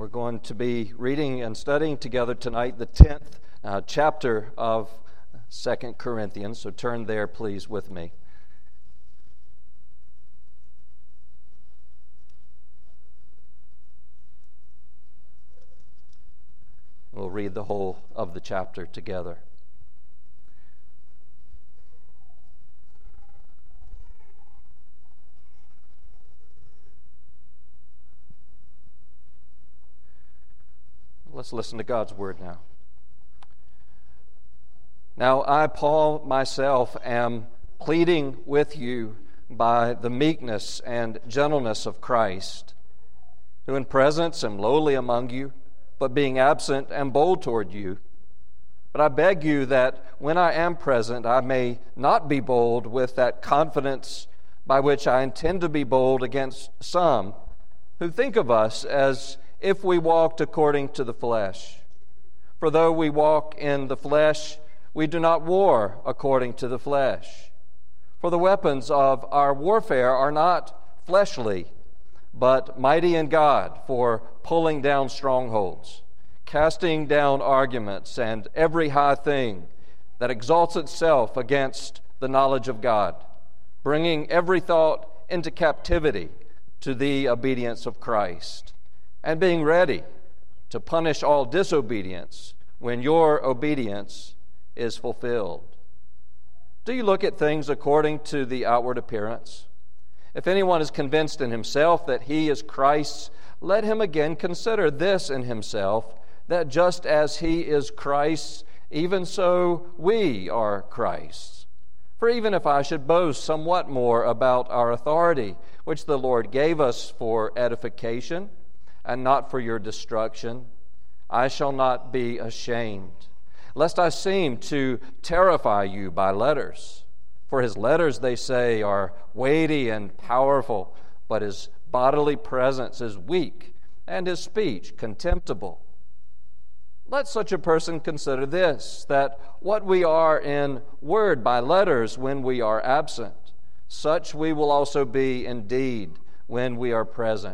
We're going to be reading and studying together tonight the 10th chapter of 2 Corinthians. So turn there, please, with me. We'll read the whole of the chapter together. Let's listen to God's word now. Now I, Paul, myself, am pleading with you by the meekness and gentleness of Christ, who in presence am lowly among you, but being absent am bold toward you. But I beg you that when I am present, I may not be bold with that confidence by which I intend to be bold against some who think of us as if we walked according to the flesh. For though we walk in the flesh, we do not war according to the flesh. For the weapons of our warfare are not fleshly, but mighty in God for pulling down strongholds, casting down arguments and every high thing that exalts itself against the knowledge of God, bringing every thought into captivity to the obedience of Christ, and being ready to punish all disobedience when your obedience is fulfilled. Do you look at things according to the outward appearance? If anyone is convinced in himself that he is Christ's, let him again consider this in himself, that just as he is Christ's, even so we are Christ's. For even if I should boast somewhat more about our authority, which the Lord gave us for edification, and not for your destruction, I shall not be ashamed, lest I seem to terrify you by letters. For his letters, they say, are weighty and powerful, but his bodily presence is weak, and his speech contemptible. Let such a person consider this, that what we are in word by letters when we are absent, such we will also be in deed when we are present.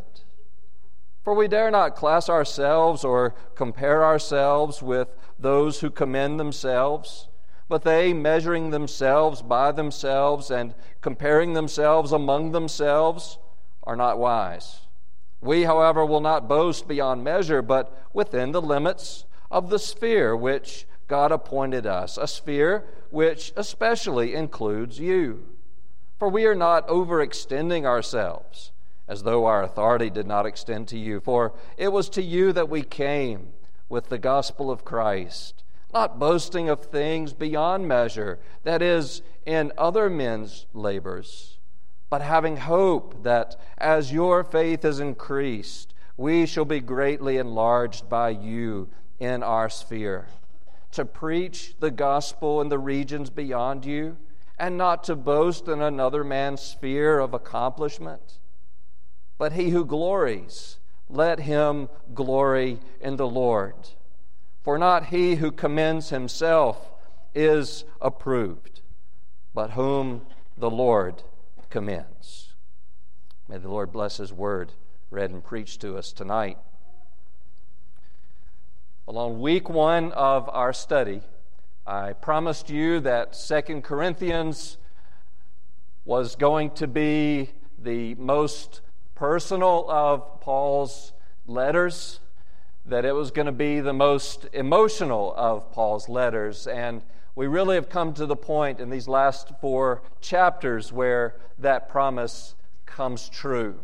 For we dare not class ourselves or compare ourselves with those who commend themselves, but they, measuring themselves by themselves and comparing themselves among themselves, are not wise. We, however, will not boast beyond measure, but within the limits of the sphere which God appointed us, a sphere which especially includes you. For we are not overextending ourselves, as though our authority did not extend to you. For it was to you that we came with the gospel of Christ, not boasting of things beyond measure, that is, in other men's labors, but having hope that as your faith is increased, we shall be greatly enlarged by you in our sphere, to preach the gospel in the regions beyond you, and not to boast in another man's sphere of accomplishment. But he who glories, let him glory in the Lord. For not he who commends himself is approved, but whom the Lord commends. May the Lord bless his word read and preached to us tonight. Well, on week one of our study, I promised you that 2 Corinthians was going to be the most personal of Paul's letters, that it was going to be the most emotional of Paul's letters. And we really have come to the point in these last 4 chapters where that promise comes true.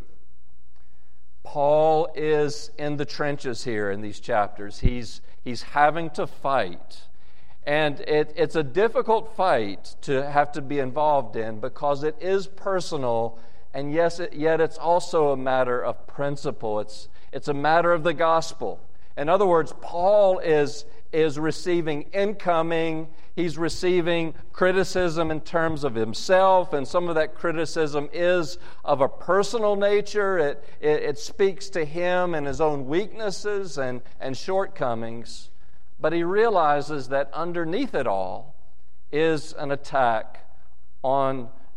Paul is in the trenches here in these chapters. He's having to fight. And it's a difficult fight to have to be involved in because it is personal. And yet it's also a matter of principle. It's a matter of the gospel. In other words, Paul is receiving incoming, he's receiving criticism in terms of himself, and some of that criticism is of a personal nature. It speaks to him and his own weaknesses and shortcomings. But he realizes that underneath it all is an attack on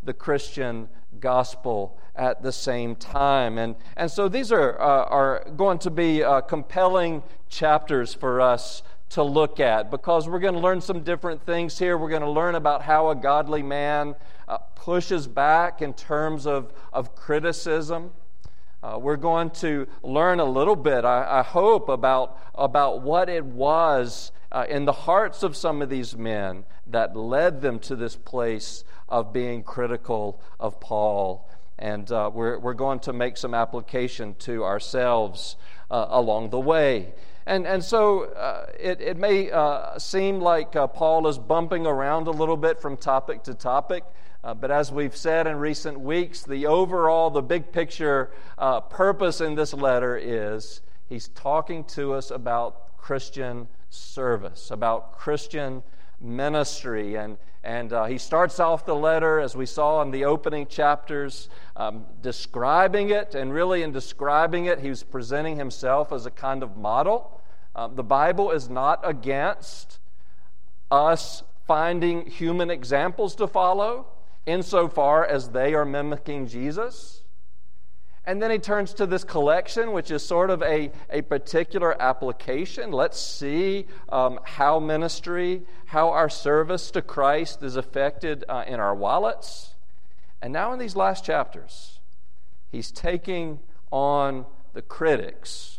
the Christian gospel at the same time. And so these are going to be compelling chapters for us to look at, because we're going to learn some different things here. We're going to learn about how a godly man pushes back in terms of criticism. We're going to learn a little bit, I hope, about what it was in the hearts of some of these men that led them to this place of being critical of Paul. And we're going to make some application to ourselves along the way. And so it may seem like Paul is bumping around a little bit from topic to topic. But as we've said in recent weeks, the big picture purpose in this letter is he's talking to us about Christian service, about Christian ministry. And he starts off the letter, as we saw in the opening chapters, describing it. And really in describing it, he's presenting himself as a kind of model. The Bible is not against us finding human examples to follow, insofar as they are mimicking Jesus. And then he turns to this collection, which is sort of a particular application. Let's see how ministry, how our service to Christ is affected in our wallets. And now in these last chapters, he's taking on the critics.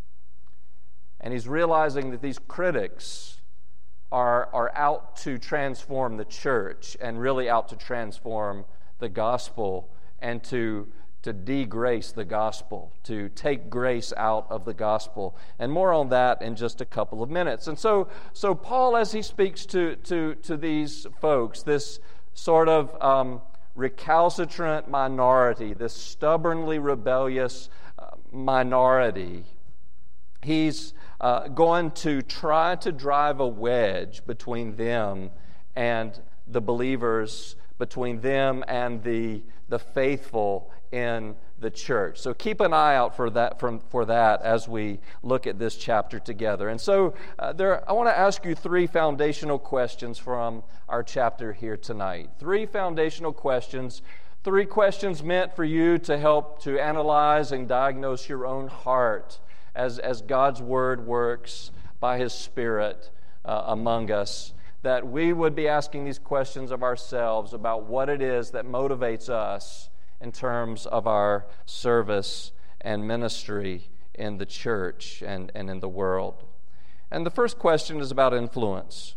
And he's realizing that these critics are out to transform the church, and really out to transform the gospel, and to de-grace the gospel, to take grace out of the gospel. And more on that in just a couple of minutes. And so Paul, as he speaks to these folks, this sort of recalcitrant minority, this stubbornly rebellious minority, he's going to try to drive a wedge between them and the believers, between them and the faithful in the church. So keep an eye out for that as we look at this chapter together. And so I want to ask you three foundational questions from our chapter here tonight. Three foundational questions. Three questions meant for you to help to analyze and diagnose your own heart as God's Word works by His Spirit among us, that we would be asking these questions of ourselves about what it is that motivates us in terms of our service and ministry in the church and in the world. And the first question is about influence.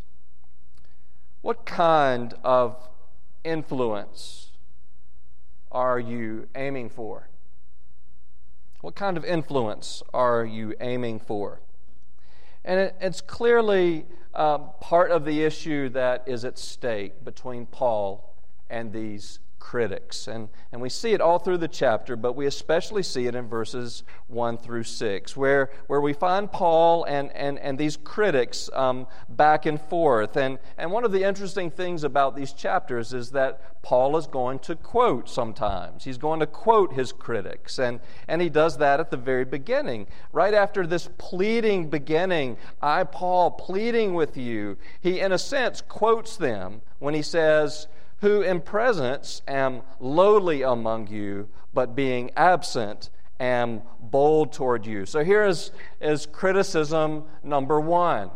What kind of influence are you aiming for? What kind of influence are you aiming for? And it's clearly part of the issue that is at stake between Paul and these critics. And we see it all through the chapter, but we especially see it in verses 1 through 6, where we find Paul and these critics back and forth. And one of the interesting things about these chapters is that Paul is going to quote sometimes. He's going to quote his critics, and he does that at the very beginning. Right after this pleading beginning, I, Paul, pleading with you, he in a sense quotes them when he says, who in presence am lowly among you, but being absent am bold toward you. So here is criticism number one.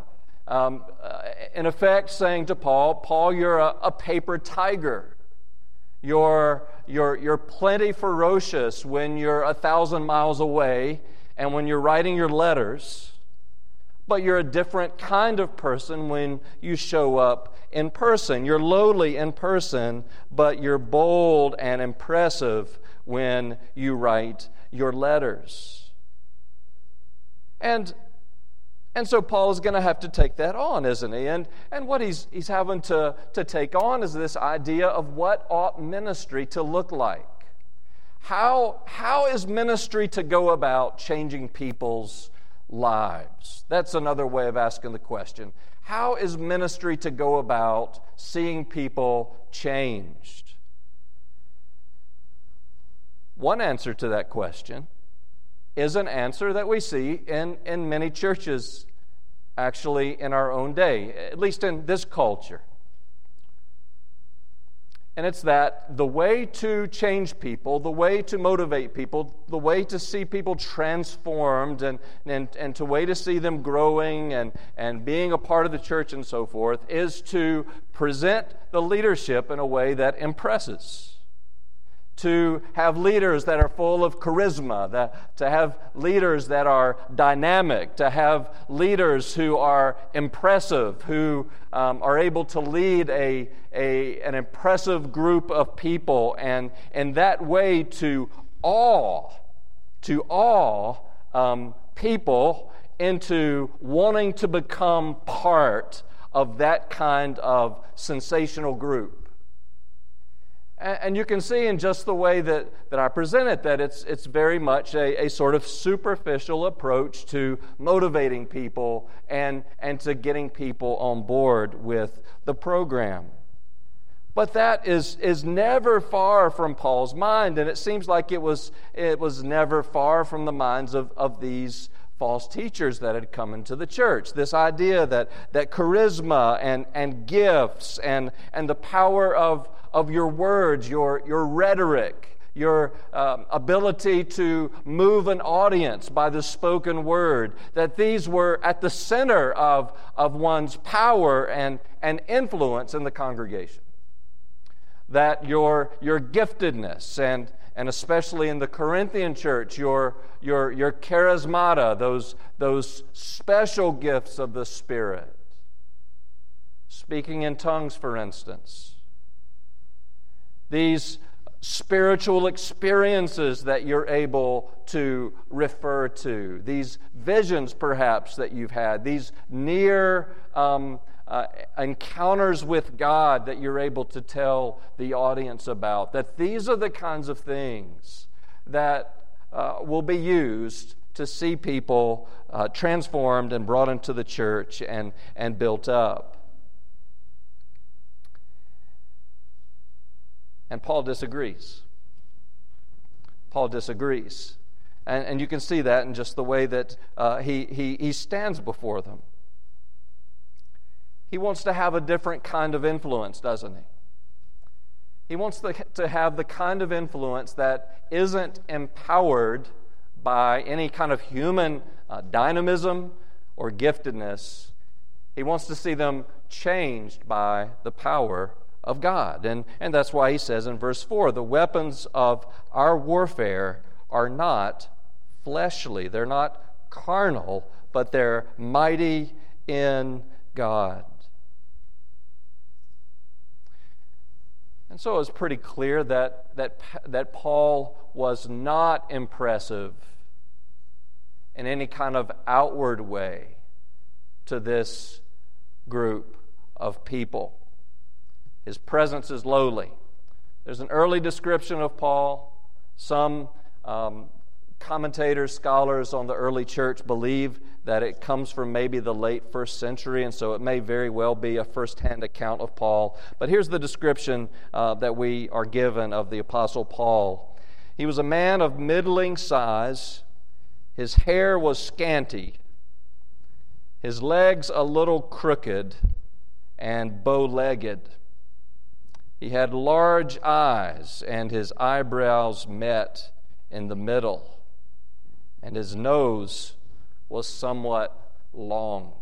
In effect saying to Paul, you're a paper tiger. You're plenty ferocious when you're 1,000 miles away and when you're writing your letters, but you're a different kind of person when you show up in person. You're lowly in person, but you're bold and impressive when you write your letters. And so Paul is going to have to take that on, isn't he? And what he's having to take on is this idea of what ought ministry to look like. How is ministry to go about changing people's lives? That's another way of asking the question. How is ministry to go about seeing people changed? One answer to that question is an answer that we see in many churches, actually in our own day, at least in this culture. And it's that the way to change people, the way to motivate people, the way to see people transformed and to way to see them growing and being a part of the church and so forth is to present the leadership in a way that impresses. To have leaders that are full of charisma, to have leaders that are dynamic, to have leaders who are impressive, who are able to lead an impressive group of people, and in that way to awe people into wanting to become part of that kind of sensational group. And you can see in just the way that I present it that it's very much a sort of superficial approach to motivating people and to getting people on board with the program. But that is never far from Paul's mind, and it seems like it was never far from the minds of these false teachers that had come into the church. This idea that charisma and gifts and the power of your words, your rhetoric, your ability to move an audience by the spoken word, that these were at the center of one's power and influence in the congregation. That your giftedness and especially in the Corinthian church, your charismata, those special gifts of the Spirit, speaking in tongues, for instance, these spiritual experiences that you're able to refer to, these visions perhaps that you've had, these near encounters with God that you're able to tell the audience about, that these are the kinds of things that will be used to see people transformed and brought into the church and built up. And Paul disagrees. Paul disagrees. And you can see that in just the way that he stands before them. He wants to have a different kind of influence, doesn't he? He wants to have the kind of influence that isn't empowered by any kind of human dynamism or giftedness. He wants to see them changed by the power of God. And that's why he says in verse 4, the weapons of our warfare are not fleshly. They're not carnal, but they're mighty in God. And so it's pretty clear that Paul was not impressive in any kind of outward way to this group of people. His presence is lowly. There's an early description of Paul. Some commentators, scholars on the early church believe that it comes from maybe the late 1st century, and so it may very well be a first-hand account of Paul. But here's the description that we are given of the Apostle Paul. He was a man of middling size. His hair was scanty. His legs a little crooked and bow-legged. He had large eyes, and his eyebrows met in the middle, and his nose was somewhat long.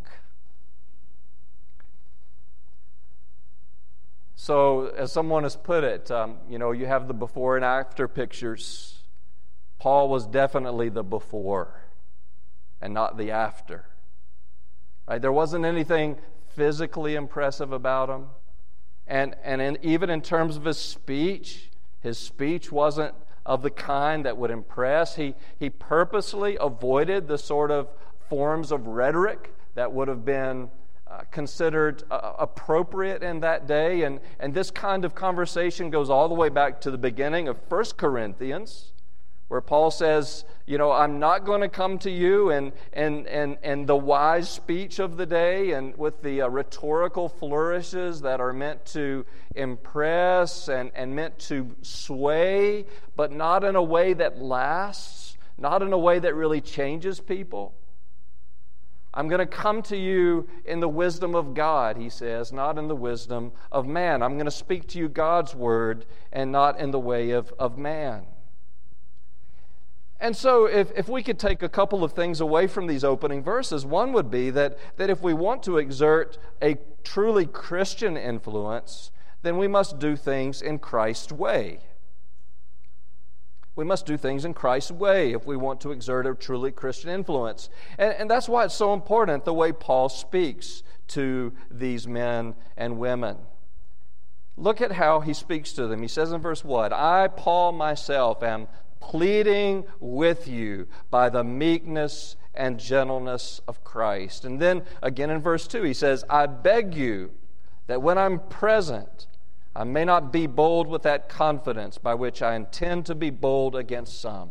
So, as someone has put it, you have the before and after pictures. Paul was definitely the before and not the after. Right? There wasn't anything physically impressive about him. And even in terms of his speech wasn't of the kind that would impress. He purposely avoided the sort of forms of rhetoric that would have been considered appropriate in that day. And this kind of conversation goes all the way back to the beginning of 1 Corinthians, where Paul says, I'm not going to come to you and the wise speech of the day and with the rhetorical flourishes that are meant to impress and meant to sway, but not in a way that lasts, not in a way that really changes people. I'm going to come to you in the wisdom of God, he says, not in the wisdom of man. I'm going to speak to you God's word and not in the way of man. And so if we could take a couple of things away from these opening verses, one would be that if we want to exert a truly Christian influence, then we must do things in Christ's way. We must do things in Christ's way if we want to exert a truly Christian influence. And that's why it's so important the way Paul speaks to these men and women. Look at how he speaks to them. He says in verse 1, I, Paul, myself, am pleading with you by the meekness and gentleness of Christ. And then again in verse 2, he says, I beg you that when I'm present, I may not be bold with that confidence by which I intend to be bold against some.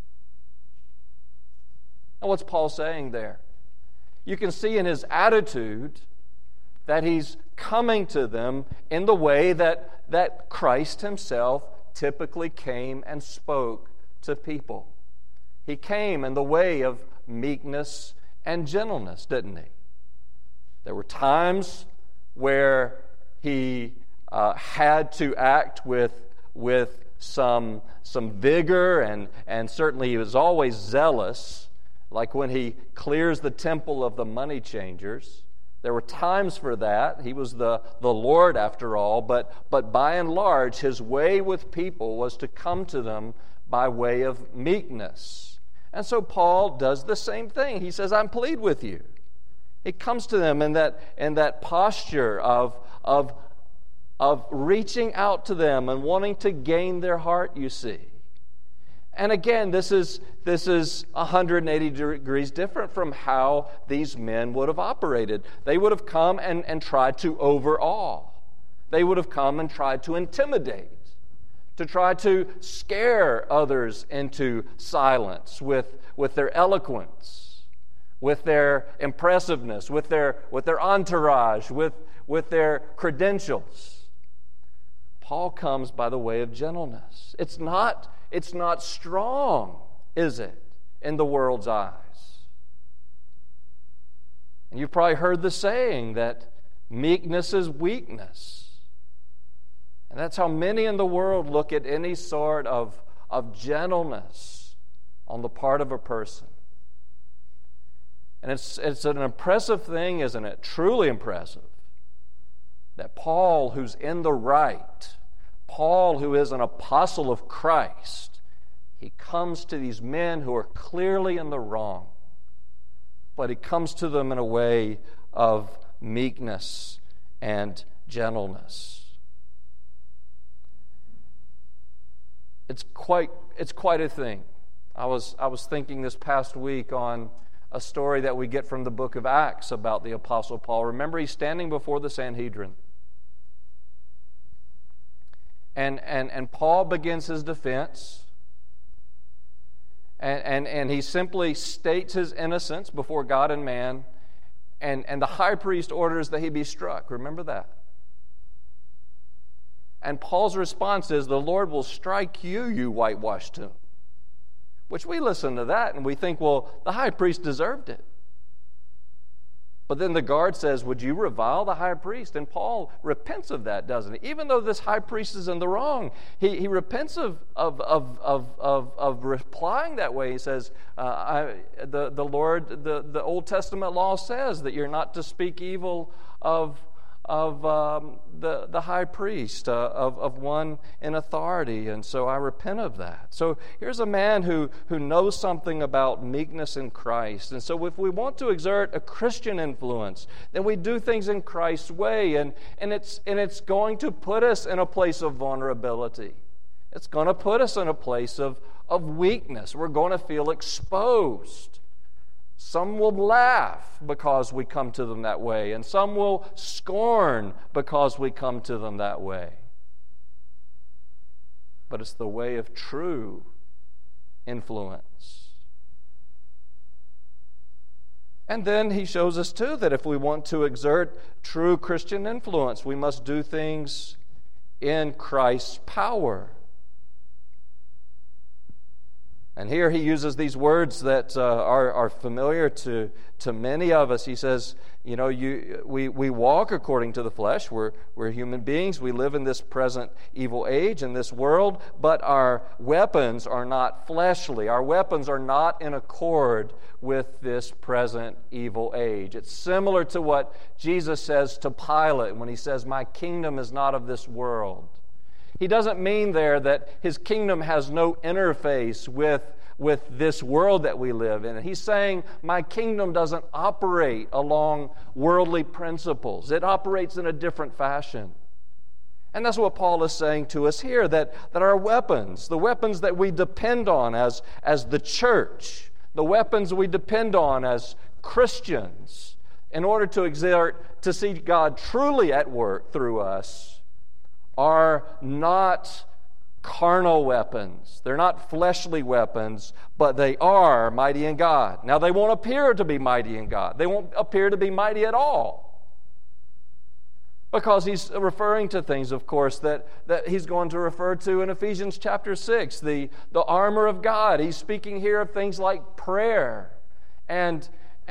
Now, what's Paul saying there? You can see in his attitude that he's coming to them in the way that Christ himself typically came and spoke to people. He came in the way of meekness and gentleness, didn't he? There were times where he had to act with some vigor, and certainly he was always zealous, like when he clears the temple of the money changers. There were times for that. He was the Lord after all, but by and large, his way with people was to come to them by way of meekness. And so Paul does the same thing. He says, I'm pleased with you. He comes to them in that posture of reaching out to them and wanting to gain their heart, you see. And again, this is 180 degrees different from how these men would have operated. They would have come and tried to overawe. They would have come and tried to intimidate, to try to scare others into silence with their eloquence, with their impressiveness, with their entourage, with their credentials. Paul comes by the way of gentleness. It's not strong, is it, in the world's eyes? And you've probably heard the saying that meekness is weakness. And that's how many in the world look at any sort of gentleness on the part of a person. And it's an impressive thing, isn't it? Truly impressive. That Paul, who's in the right, Paul, who is an apostle of Christ, he comes to these men who are clearly in the wrong, but he comes to them in a way of meekness and gentleness. It's quite a thing. I was thinking this past week on a story that we get from the book of Acts about the Apostle Paul. Remember, he's standing before the Sanhedrin. And Paul begins his defense. And he simply states his innocence before God and man. And the high priest orders that he be struck. Remember that. And Paul's response is, the Lord will strike you, you whitewashed tomb. Which we listen to that and we think, well, the high priest deserved it. But then the guard says, would you revile the high priest? And Paul repents of that, doesn't he? Even though this high priest is in the wrong, he repents of replying that way. He says, the Old Testament law says that you're not to speak evil of the high priest, of one in authority, and so I repent of that. So here's a man who knows something about meekness in Christ, and so if we want to exert a Christian influence, then we do things in Christ's way, and it's going to put us in a place of vulnerability. It's going to put us in a place of weakness. We're going to feel exposed. Some will laugh because we come to them that way, and some will scorn because we come to them that way. But it's the way of true influence. And then he shows us too that if we want to exert true Christian influence, we must do things in Christ's power. And here he uses these words that are familiar to many of us. He says, we walk according to the flesh. We're human beings. We live in this present evil age, in this world, but our weapons are not fleshly. Our weapons are not in accord with this present evil age. It's similar to what Jesus says to Pilate when he says, "My kingdom is not of this world." He doesn't mean there that his kingdom has no interface with this world that we live in. He's saying, my kingdom doesn't operate along worldly principles. It operates in a different fashion. And that's what Paul is saying to us here, that our weapons, the weapons that we depend on as the church, the weapons we depend on as Christians, in order to see God truly at work through us, are not carnal weapons. They're not fleshly weapons, but they are mighty in God. Now, they won't appear to be mighty in God. They won't appear to be mighty at all. Because he's referring to things, of course, that he's going to refer to in Ephesians chapter 6, the armor of God. He's speaking here of things like prayer and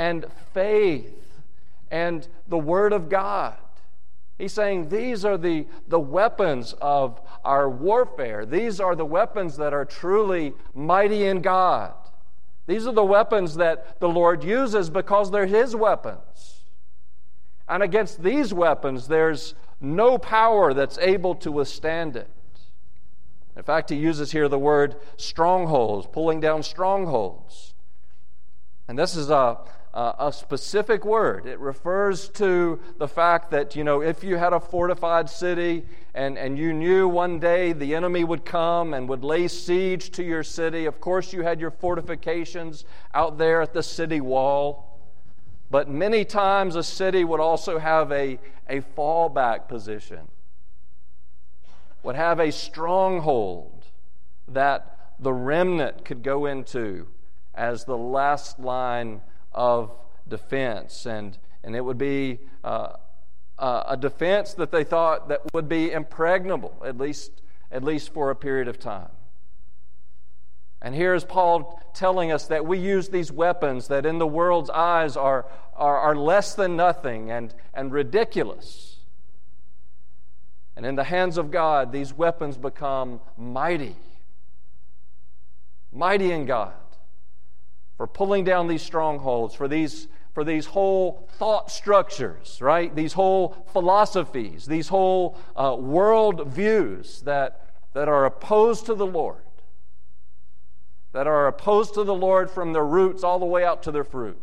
faith and the Word of God. He's saying these are the weapons of our warfare. These are the weapons that are truly mighty in God. These are the weapons that the Lord uses because they're His weapons. And against these weapons, there's no power that's able to withstand it. In fact, he uses here the word strongholds, pulling down strongholds. And this is a specific word. It refers to the fact that, if you had a fortified city and you knew one day the enemy would come and would lay siege to your city, of course you had your fortifications out there at the city wall. But many times a city would also have a fallback position, would have a stronghold that the remnant could go into as the last line of defense, and it would be a defense that they thought that would be impregnable, at least for a period of time. And here is Paul telling us that we use these weapons that in the world's eyes are less than nothing and ridiculous. And in the hands of God, these weapons become mighty in God, for pulling down these strongholds, for these whole thought structures, right? These whole philosophies, these whole world views that are opposed to the Lord, that are opposed to the Lord from their roots all the way out to their fruit.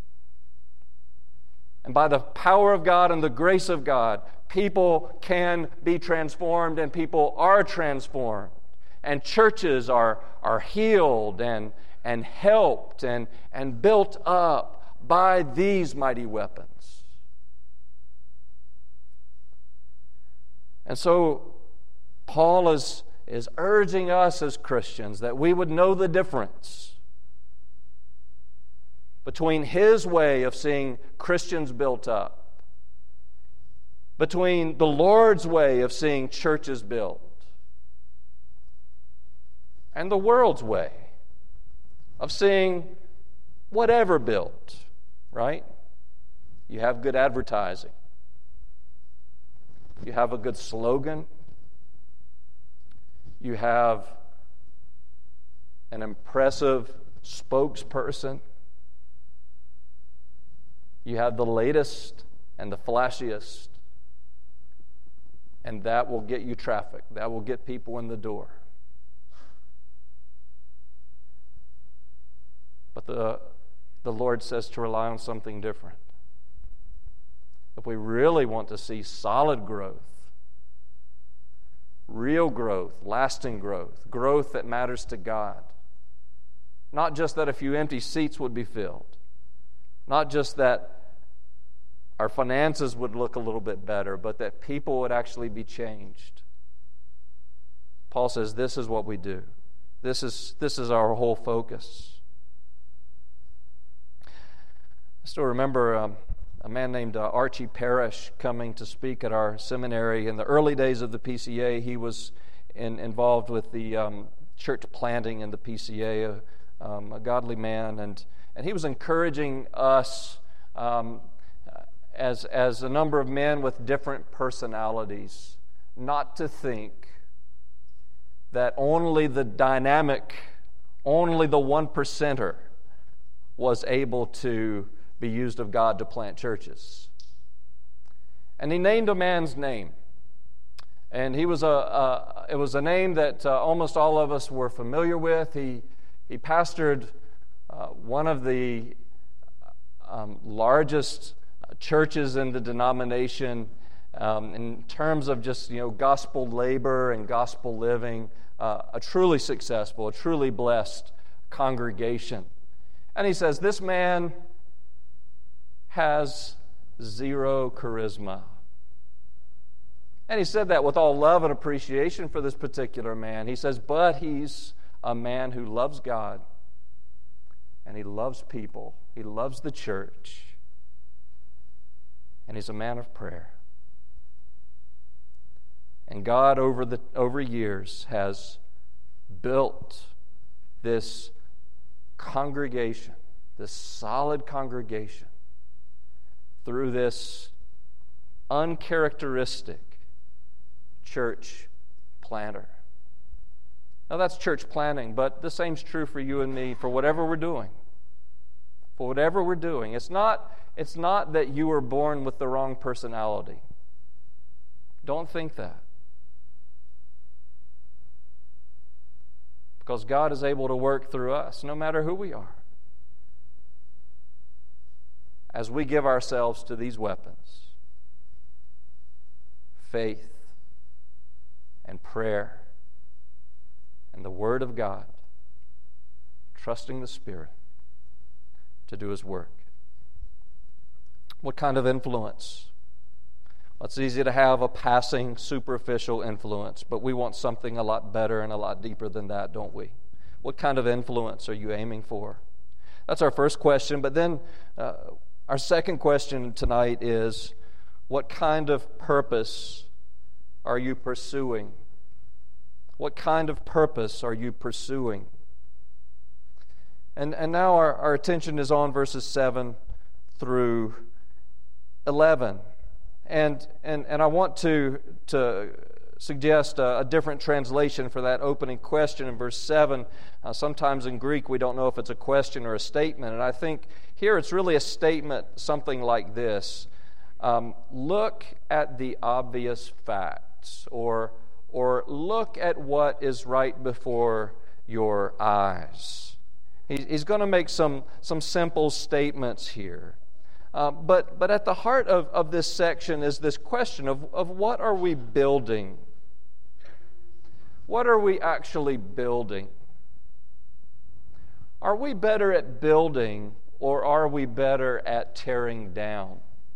And by the power of God and the grace of God, people can be transformed, and people are transformed, and churches are healed and helped and built up by these mighty weapons. And so Paul is urging us as Christians that we would know the difference between his way of seeing Christians built up, between the Lord's way of seeing churches built, and the world's way of seeing whatever built, right? You have good advertising. You have a good slogan. You have an impressive spokesperson. You have the latest and the flashiest. And that will get you traffic. That will get people in the door. But the Lord says to rely on something different. If we really want to see solid growth, real growth, lasting growth, growth that matters to God, not just that a few empty seats would be filled, not just that our finances would look a little bit better, but that people would actually be changed. Paul says this is what we do. This is our whole focus. I still remember a man named Archie Parrish coming to speak at our seminary in the early days of the PCA. He was involved with the church planting in the PCA, a godly man, and he was encouraging us as a number of men with different personalities not to think that only the dynamic, only the 1%er was able to be used of God to plant churches. And he named a man's name. And it was a name that almost all of us were familiar with. He pastored one of the largest churches in the denomination in terms of just gospel labor and gospel living. A truly successful, a truly blessed congregation. And he says, this man has zero charisma. And he said that with all love and appreciation for this particular man. He says, but he's a man who loves God, and he loves people. He loves the church, and he's a man of prayer. And God, over years, has built this congregation, this solid congregation, through this uncharacteristic church planter. Now that's church planting, but the same's true for you and me for whatever we're doing. For whatever we're doing. It's not that you were born with the wrong personality. Don't think that. Because God is able to work through us, no matter who we are, as we give ourselves to these weapons: faith and prayer and the Word of God, trusting the Spirit to do His work. What kind of influence? Well, it's easy to have a passing, superficial influence, but we want something a lot better and a lot deeper than that, don't we? What kind of influence are you aiming for? That's our first question, but then our second question tonight is, what kind of purpose are you pursuing? What kind of purpose are you pursuing? And now our attention is on verses 7 through 11. And I want to suggest a different translation for that opening question in verse 7. Sometimes in Greek we don't know if it's a question or a statement, and I think here it's really a statement, something like this. Look at the obvious facts, or look at what is right before your eyes. He's going to make some simple statements here. But at the heart of this section is this question of what are we building? What are we actually building? Are we better at building, or are we better at tearing down?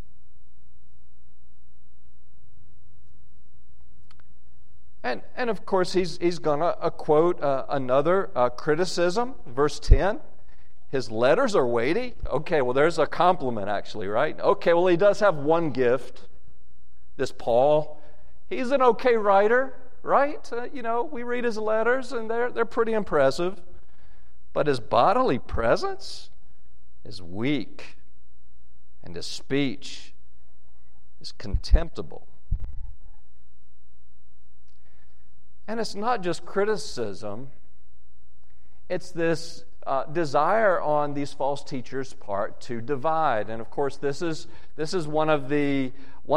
And of course, he's going to quote another criticism, verse 10. His letters are weighty. Okay, well, there's a compliment, actually, right? Okay, well, he does have one gift, this Paul. He's an okay writer, right? We read his letters, and they're pretty impressive. But his bodily presence is weak, and his speech is contemptible. And it's not just criticism. It's this desire on these false teachers' part to divide, and of course, this is one of the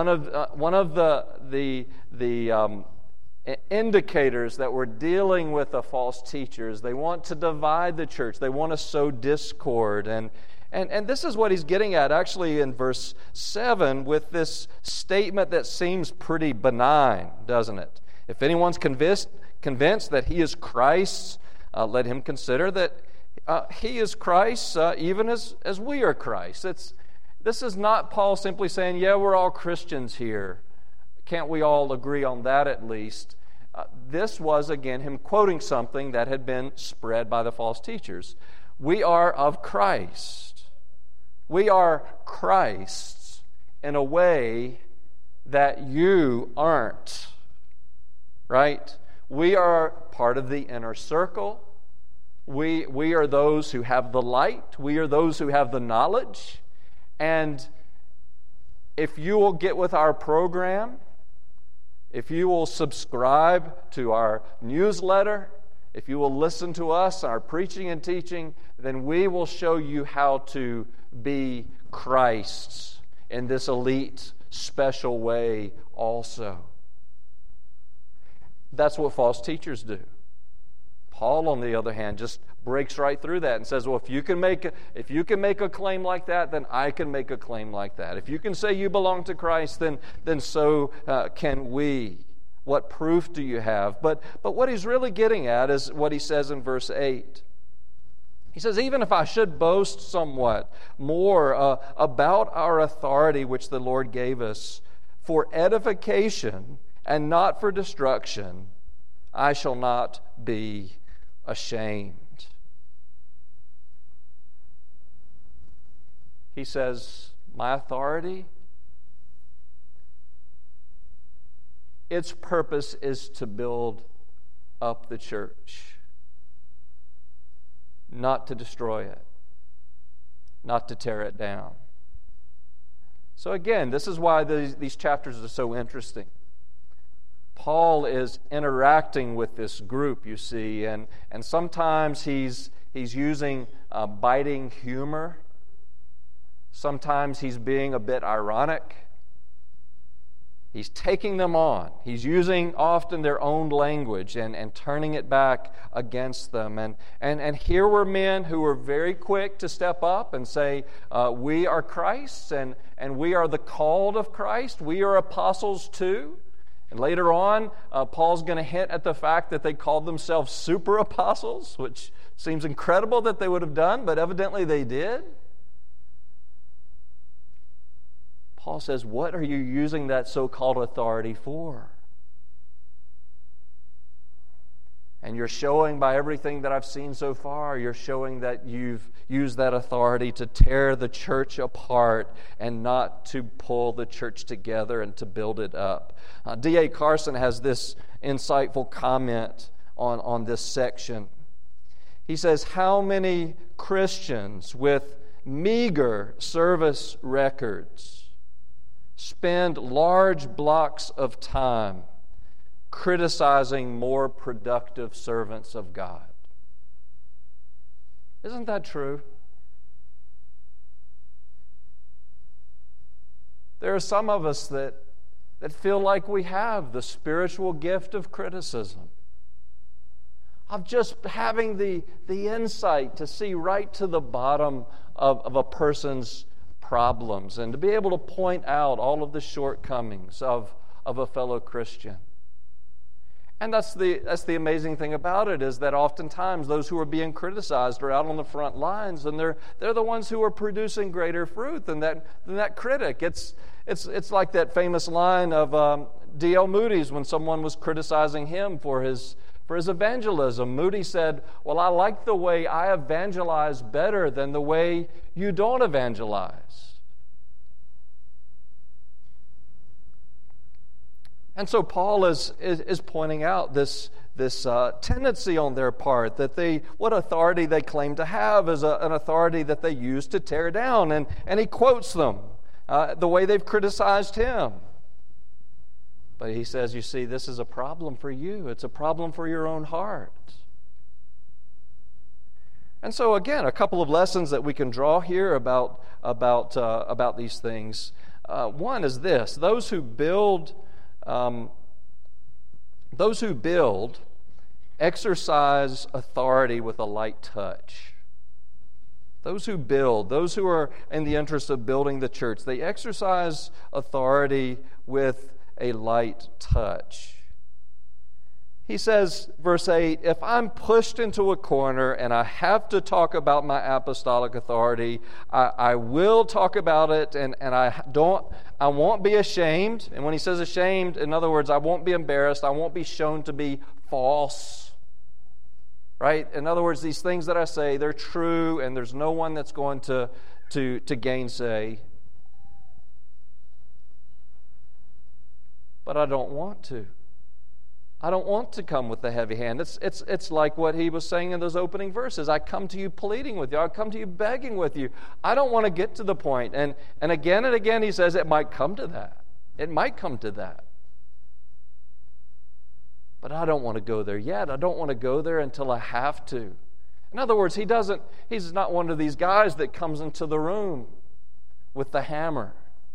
indicators that we're dealing with the false teachers. They want to divide the church. They want to sow discord, and this is what he's getting at actually in verse 7 with this statement that seems pretty benign, doesn't it? If anyone's convinced that he is Christ, let him consider that he is Christ, even as we are Christ. This is not Paul simply saying, yeah, we're all Christians here. Can't we all agree on that at least? This was, again, him quoting something that had been spread by the false teachers. We are of Christ. We are Christ's in a way that you aren't. Right? We are part of the inner circle. We are those who have the light. We are those who have the knowledge. And if you will get with our program, if you will subscribe to our newsletter, if you will listen to us, our preaching and teaching, then we will show you how to be Christ's in this elite, special way also. That's what false teachers do. Paul, on the other hand, just breaks right through that and says, well, if you can make a claim like that, then I can make a claim like that. If you can say you belong to Christ, then so can we. What proof do you have? But what he's really getting at is what he says in verse 8. He says, even if I should boast somewhat more about our authority which the Lord gave us for edification and not for destruction, I shall not be ashamed. He says, my authority, its purpose is to build up the church, not to destroy it, not to tear it down. So again, this is why these chapters are so interesting. Paul is interacting with this group, you see, and sometimes he's using biting humor. Sometimes he's being a bit ironic. He's taking them on. He's using often their own language and turning it back against them. And here were men who were very quick to step up and say, we are Christ's and we are the called of Christ. We are apostles too. And later on, Paul's going to hint at the fact that they called themselves super apostles, which seems incredible that they would have done, but evidently they did. Paul says, what are you using that so-called authority for? And you're showing by everything that I've seen so far, you're showing that you've used that authority to tear the church apart and not to pull the church together and to build it up. D.A. Carson has this insightful comment on this section. He says, how many Christians with meager service records spend large blocks of time criticizing more productive servants of God? Isn't that true? There are some of us that feel like we have the spiritual gift of criticism, of just having the insight to see right to the bottom of a person's problems and to be able to point out all of the shortcomings of a fellow Christian. And that's the amazing thing about it, is that oftentimes those who are being criticized are out on the front lines, and they're the ones who are producing greater fruit than that critic. It's like that famous line of D.L. Moody's when someone was criticizing him for his evangelism. Moody said, well, I like the way I evangelize better than the way you don't evangelize. And so Paul is pointing out this tendency on their part, that what authority they claim to have is an authority that they use to tear down. And he quotes them, the way they've criticized him. But he says, you see, this is a problem for you. It's a problem for your own heart. And so again, a couple of lessons that we can draw here about these things. One is this: those who build exercise authority with a light touch. Those who build, those who are in the interest of building the church, they exercise authority with a light touch. He says, verse 8, if I'm pushed into a corner and I have to talk about my apostolic authority, I will talk about it, and I won't be ashamed. And when he says ashamed, in other words, I won't be embarrassed. I won't be shown to be false. Right? In other words, these things that I say, they're true, and there's no one that's going to gainsay. But I don't want to. I don't want to come with the heavy hand. It's like what he was saying in those opening verses. I come to you pleading with you. I come to you begging with you. I don't want to get to the point. And again he says it might come to that. It might come to that. But I don't want to go there yet. I don't want to go there until I have to. In other words, he's not one of these guys that comes into the room with the hammer.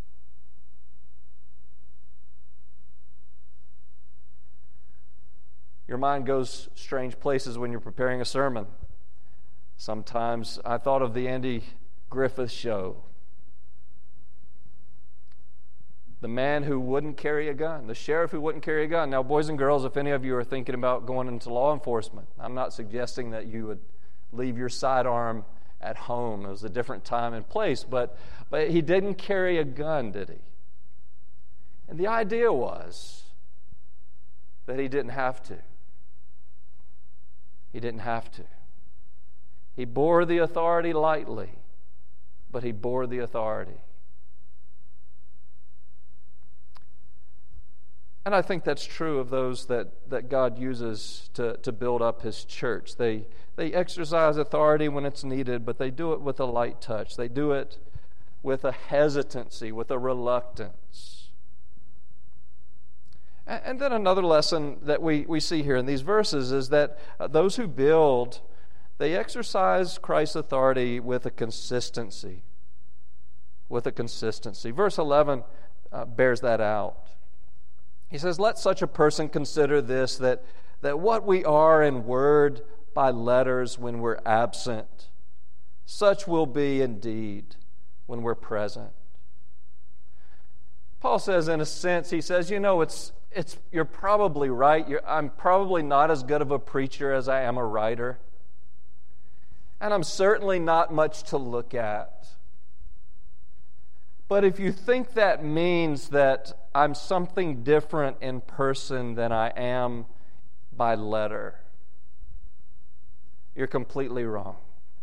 Your mind goes strange places when you're preparing a sermon. Sometimes I thought of the Andy Griffith Show. The man who wouldn't carry a gun, the sheriff who wouldn't carry a gun. Now, boys and girls, if any of you are thinking about going into law enforcement, I'm not suggesting that you would leave your sidearm at home. It was a different time and place, but he didn't carry a gun, did he? And the idea was that he didn't have to. He didn't have to. He bore the authority lightly, but he bore the authority. And I think that's true of those that God uses to build up His church. They exercise authority when it's needed, but they do it with a light touch. They do it with a hesitancy, with a reluctance. And then another lesson that we see here in these verses is that those who build, they exercise Christ's authority with a consistency. With a consistency. Verse 11 bears that out. He says, "Let such a person consider this, that what we are in word by letters when we're absent, such will be indeed when we're present." Paul says, in a sense, he says, you're probably right. I'm probably not as good of a preacher as I am a writer. And I'm certainly not much to look at. But if you think that means that I'm something different in person than I am by letter, you're completely wrong.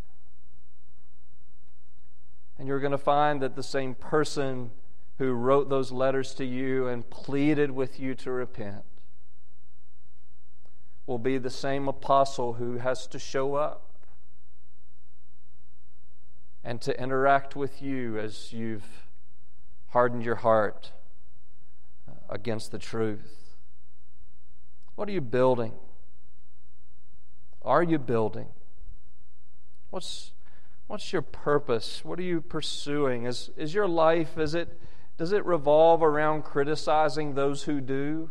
And you're going to find that the same person who wrote those letters to you and pleaded with you to repent will be the same apostle who has to show up and to interact with you as you've hardened your heart against the truth. What are you building? Are you building? What's your purpose? What are you pursuing? Is your life, does it revolve around criticizing those who do?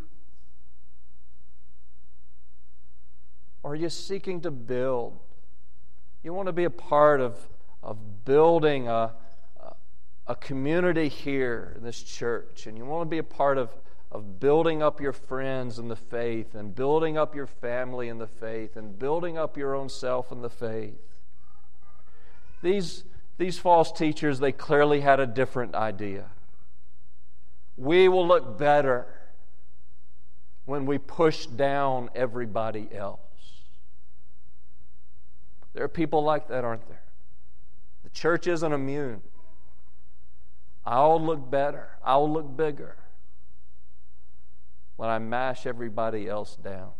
Or are you seeking to build? You want to be a part of building a community here in this church, and you want to be a part of building up your friends in the faith, and building up your family in the faith, and building up your own self in the faith. These false teachers, they clearly had a different idea. We will look better when we push down everybody else. There are people like that, aren't there? The church isn't immune. I'll look better. I'll look bigger when I mash everybody else down.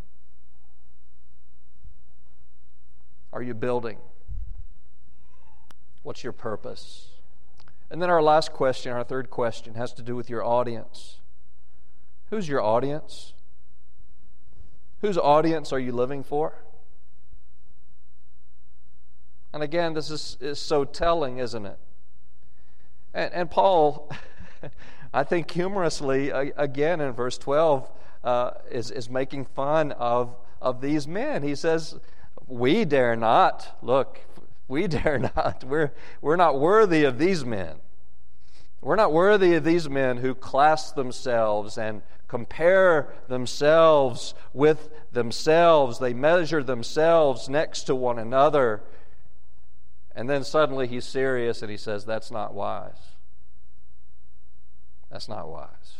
Are you building? What's your purpose? And then our last question, our third question, has to do with your audience. Who's your audience? Whose audience are you living for? And again, this is so telling, isn't it? And Paul, I think humorously, again in verse 12, is making fun of these men. He says, we dare not. Look, we dare not. We're not worthy of these men. We're not worthy of these men who class themselves and compare themselves with themselves. They measure themselves next to one another. And then suddenly he's serious and he says, that's not wise. That's not wise.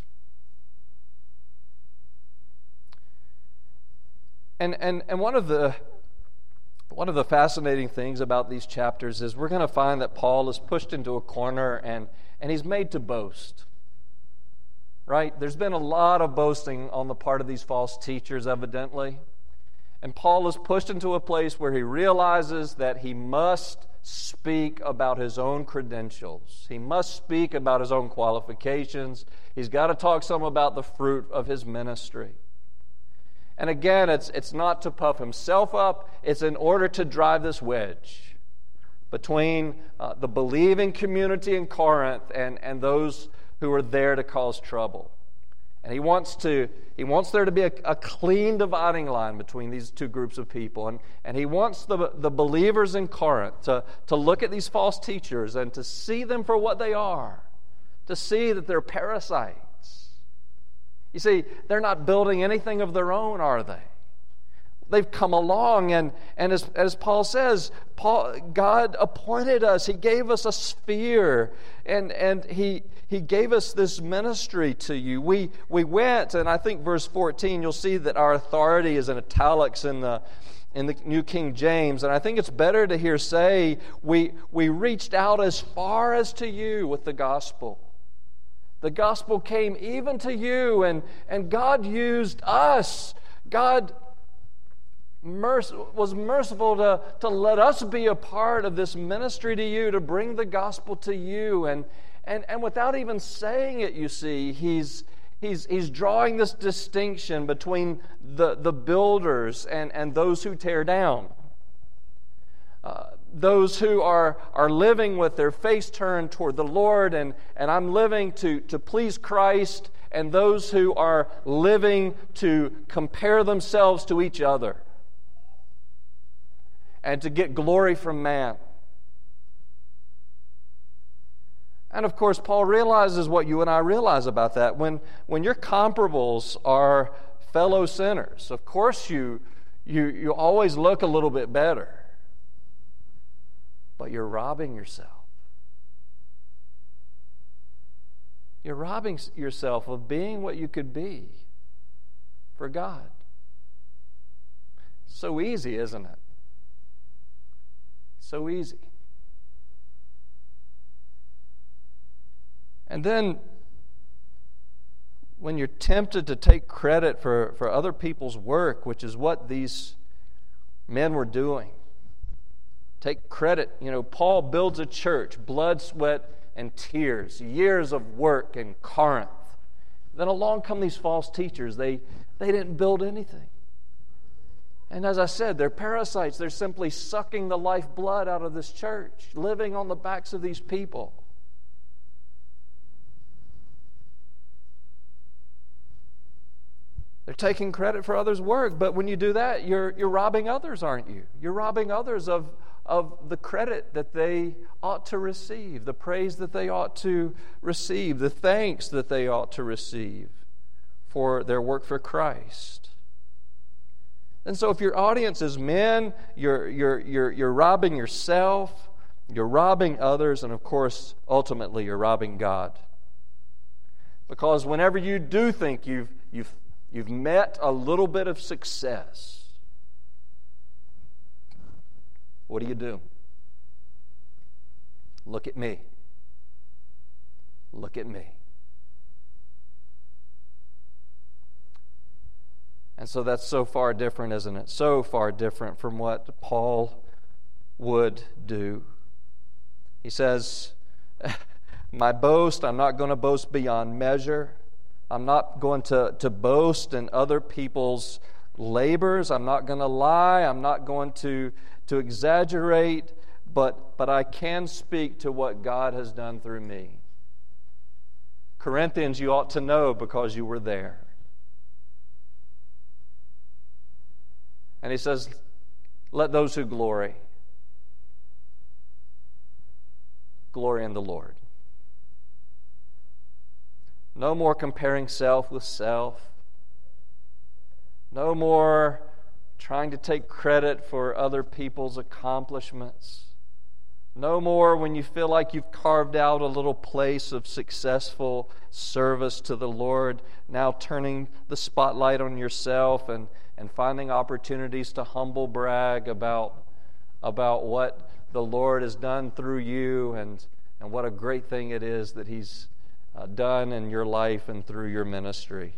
And one of the fascinating things about these chapters is we're going to find that Paul is pushed into a corner and he's made to boast. right? There's been a lot of boasting on the part of these false teachers, evidently. And Paul is pushed into a place where he realizes that he must speak about his own credentials. He must speak about his own qualifications. He's got to talk some about the fruit of his ministry. And again, it's not to puff himself up. It's in order to drive this wedge between the believing community in Corinth and those who are there to cause trouble. And he wants there to be a clean dividing line between these two groups of people. And he wants the believers in Corinth to look at these false teachers and to see them for what they are, to see that they're parasites. You see, they're not building anything of their own, are they? They've come along, and as Paul says, God appointed us. He gave us a sphere, and He gave us this ministry to you. We went, and I think verse 14, you'll see that our authority is in italics in the New King James, and I think it's better to hear say, we reached out as far as to you with the gospel. The gospel came even to you, and God used us. God was merciful to let us be a part of this ministry to you, to bring the gospel to you. And without even saying it, you see, he's drawing this distinction between the builders and those who tear down. Those who are living with their face turned toward the Lord, and I'm living to please Christ, and those who are living to compare themselves to each other and to get glory from man. And of course, Paul realizes what you and I realize about that. When your comparables are fellow sinners, of course you always look a little bit better. But you're robbing yourself. You're robbing yourself of being what you could be for God. So easy, isn't it? So easy. And then, when you're tempted to take credit for other people's work, which is what these men were doing, take credit. Paul builds a church, blood, sweat, and tears, years of work in Corinth. Then along come these false teachers. They didn't build anything. And as I said, they're parasites. They're simply sucking the lifeblood out of this church, living on the backs of these people. They're taking credit for others' work, but when you do that, you're robbing others, aren't you? You're robbing others of the credit that they ought to receive, the praise that they ought to receive, the thanks that they ought to receive for their work for Christ. And so if your audience is men, you're robbing yourself, you're robbing others, and of course, ultimately, you're robbing God. Because whenever you do think you've met a little bit of success, what do? Look at me. Look at me. And so that's so far different, isn't it? So far different from what Paul would do. He says, my boast, I'm not going to boast beyond measure. I'm not going to boast in other people's labors. I'm not going to lie. I'm not going to exaggerate, but I can speak to what God has done through me. Corinthians, you ought to know because you were there. And he says, let those who glory in the Lord. No more comparing self with self. No more trying to take credit for other people's accomplishments. No more when you feel like you've carved out a little place of successful service to the Lord, now turning the spotlight on yourself and finding opportunities to humble brag about what the Lord has done through you and what a great thing it is that He's done in your life and through your ministry.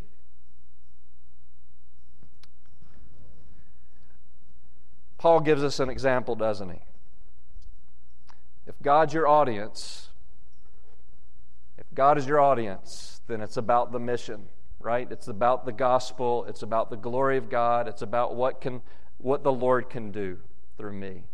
Paul gives us an example, doesn't he? If God's your audience, if God is your audience, then it's about the mission, right? It's about the gospel. It's about the glory of God. It's about what the Lord can do through me.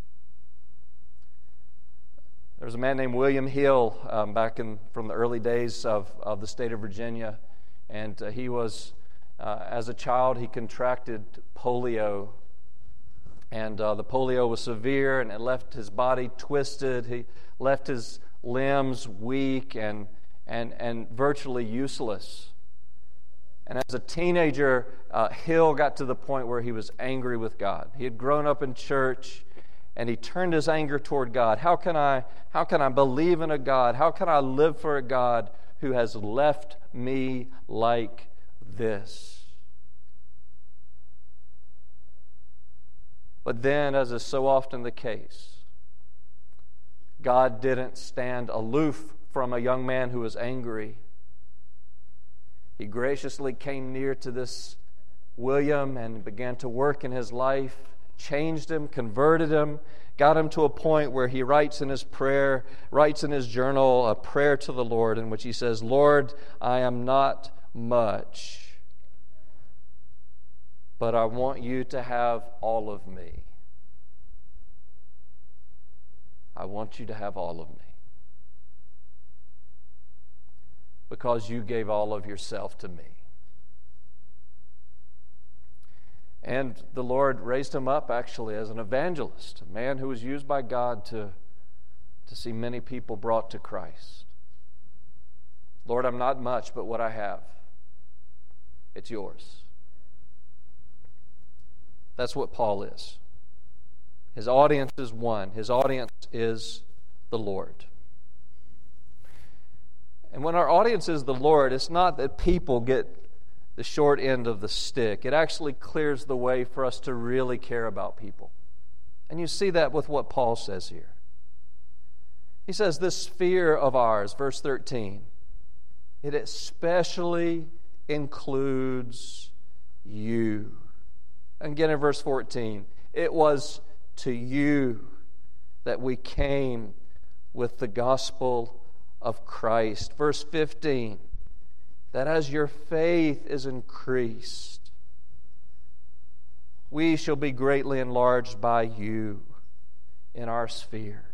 There's a man named William Hill from the early days of the state of Virginia, and he was, as a child, he contracted polio. And the polio was severe, and it left his body twisted. He left his limbs weak and virtually useless. And as a teenager, Hill got to the point where he was angry with God. He had grown up in church, and he turned his anger toward God. How can I believe in a God? How can I live for a God who has left me like this? But then, as is so often the case, God didn't stand aloof from a young man who was angry. He graciously came near to this William and began to work in his life, changed him, converted him, got him to a point where he writes in his journal a prayer to the Lord in which he says, "Lord, I am not much, but I want you to have all of me. I want you to have all of me. Because you gave all of yourself to me." And the Lord raised him up actually as an evangelist, a man who was used by God to see many people brought to Christ. Lord, I'm not much, but what I have, it's yours. That's what Paul is. His audience is one. His audience is the Lord. And when our audience is the Lord, it's not that people get the short end of the stick. It actually clears the way for us to really care about people. And you see that with what Paul says here. He says this sphere of ours, verse 13, it especially includes you. And again in verse 14, it was to you that we came with the gospel of Christ. Verse 15, that as your faith is increased, we shall be greatly enlarged by you in our sphere.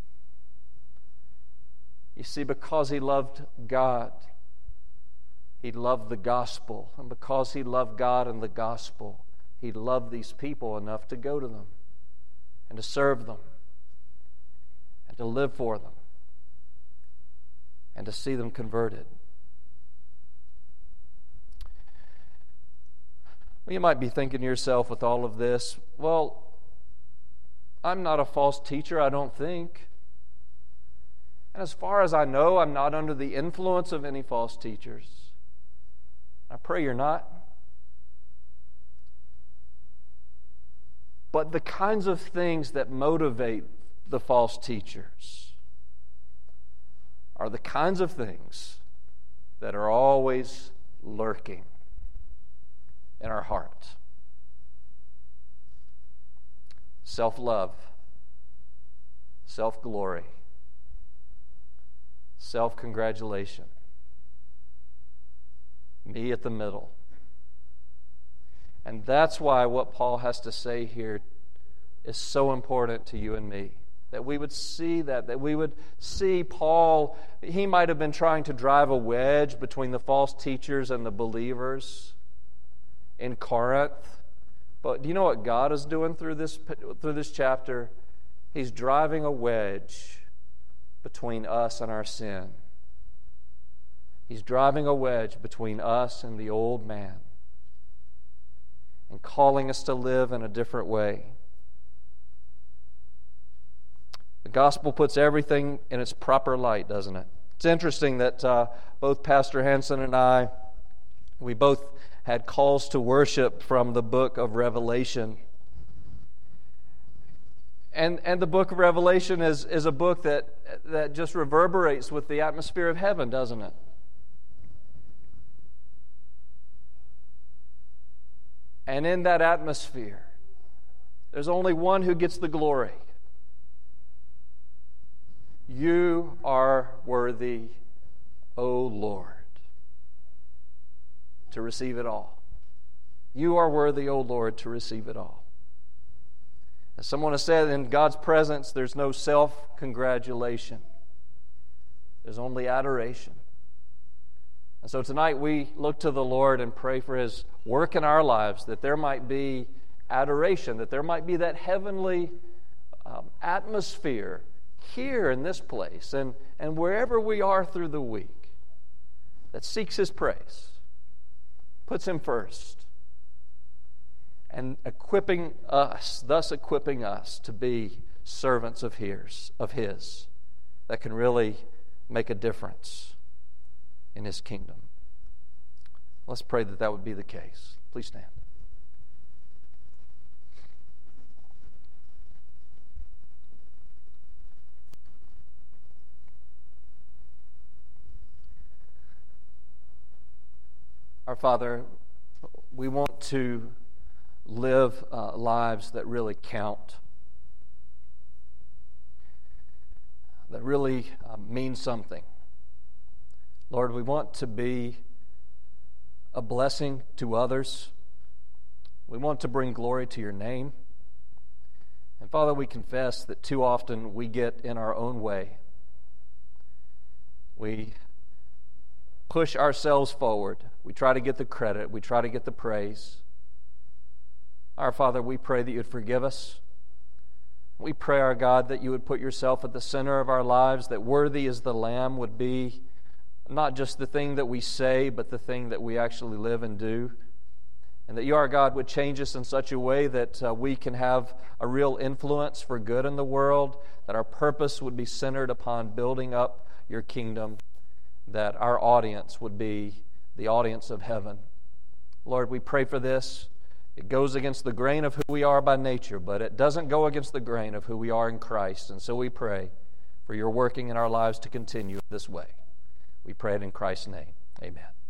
You see, because he loved God, he loved the gospel. And because he loved God and the gospel, he loved these people enough to go to them and to serve them and to live for them and to see them converted. Well, you might be thinking to yourself with all of this, well, I'm not a false teacher, I don't think. And as far as I know, I'm not under the influence of any false teachers. I pray you're not. But the kinds of things that motivate the false teachers are the kinds of things that are always lurking in our heart. Self-love, self-glory, self-congratulation, me at the middle. And that's why what Paul has to say here is so important to you and me. That we would see that we would see Paul, he might have been trying to drive a wedge between the false teachers and the believers in Corinth. But do you know what God is doing through this chapter? He's driving a wedge between us and our sin. He's driving a wedge between us and the old man and calling us to live in a different way. The gospel puts everything in its proper light, doesn't it? It's interesting that both Pastor Hansen and I, we both had calls to worship from the book of Revelation. And the book of Revelation is a book that just reverberates with the atmosphere of heaven, doesn't it? And in that atmosphere, there's only one who gets the glory. You are worthy, O Lord, to receive it all. You are worthy, O Lord, to receive it all. As someone has said, in God's presence, there's no self-congratulation. There's only adoration. And so tonight we look to the Lord and pray for His work in our lives, that there might be adoration, that there might be that heavenly atmosphere here in this place and wherever we are through the week that seeks His praise, puts Him first, and thus equipping us to be servants of His that can really make a difference in His kingdom. Let's pray that that would be the case. Please stand. Our Father, we want to live lives that really count, that really mean something. Lord, we want to be a blessing to others. We want to bring glory to Your name. And Father, we confess that too often we get in our own way. We push ourselves forward. We try to get the credit. We try to get the praise. Our Father, we pray that You would forgive us. We pray, our God, that You would put Yourself at the center of our lives, that worthy as the Lamb would be not just the thing that we say, but the thing that we actually live and do. And that You, our God, would change us in such a way that we can have a real influence for good in the world, that our purpose would be centered upon building up Your kingdom, that our audience would be the audience of heaven. Lord, we pray for this. It goes against the grain of who we are by nature, but it doesn't go against the grain of who we are in Christ. And so we pray for Your working in our lives to continue this way. We pray it in Christ's name. Amen.